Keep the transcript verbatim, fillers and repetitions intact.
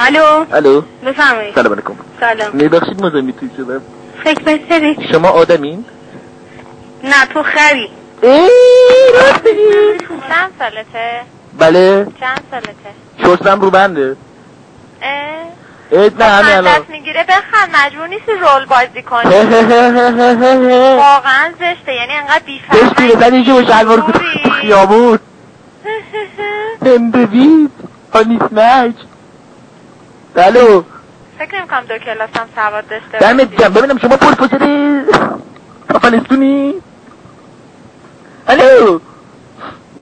الو الو بفرمایید. سلام علیکم. سلام. میبخشید مزاحم توی شدم. فکر بسرید. شما آدمین؟ نه تو خری. ای راست بگی. چند سالته؟ بله. چند سالته؟ شستم رو بنده. اه؟ اه نه همه الان دست میگیره بخند، مجبور نیستی رول بازی کنی. واقعا زشته، یعنی انقدر بیفرمایی. زشتی بزن اینجا با شلوار تو خیابون. هم ببید هانیس مج. بلو فکر نمی کنم دو کلاس هم سواد داشته دمت جم. ببینم شما پول پشده افغانستونی؟ الو